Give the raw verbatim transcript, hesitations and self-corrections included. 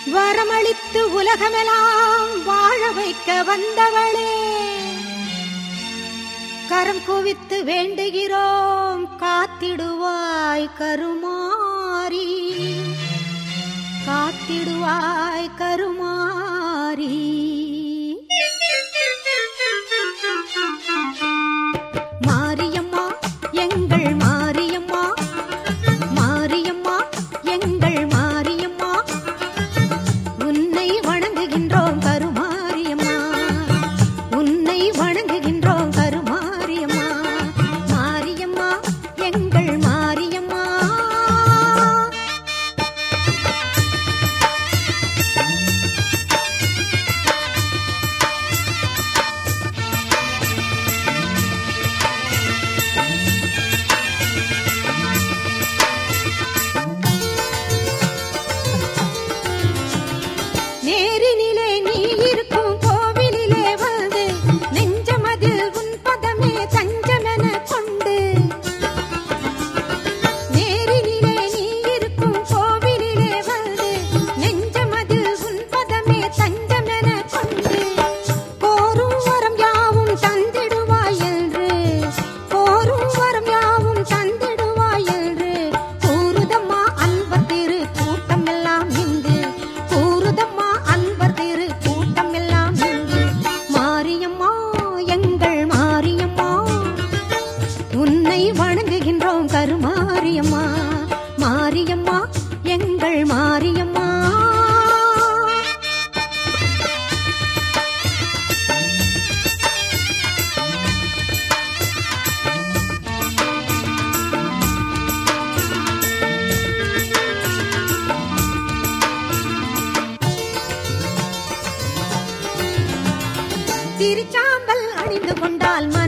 வரமளித்து உலகமெல்லாம் வாழ வைக்க வந்தவளே, கரம் குவித்து வேண்டுகிறோம் காத்திடுவாய் கருமாரி, காத்திடுவாய் கருமாரி. மாரியம்மா எங்கள் மாரியம்மா, மாரியம்மா எங்கள் மாரியம்மா, உன்னை வணங்குகின்றோம் கருமாரியம்மா, உன்னை வணங்குகின்றோம் கருமாரியம்மா, மாரியம்மா எங்கள் மாரியம்மா. நேரினிலே நீ இருக்கும் கோவிலிலே வந்து நெஞ்சமதில் உன் பதமே தஞ்சமென கொண்டு, நேரினிலே நீ இருக்கும் கோவிலிலே வந்து நெஞ்சமதில் உன் பதமே தஞ்சமென கொண்டு, கோரும் வரம் யாவும் தந்திடுவாய் என்று, கோரும் வரம் யாவும் தந்திடுவாய் என்று கூறுதம்மா அன்பர் திரு கூட்டம் எல்லாம் இங்கு, கூறுதம்மா அன்பர் திரு கூட்டம் எல்லாம் இங்கு. மாரியம்மா எங்கள் மாரியம்மா, உன்னை வணங்குகின்றோம் கருமாரியம்மா, மாரியம்மா எங்கள் மாரியம்மா. திருச்சாம்பல் அணிந்து கொண்டால்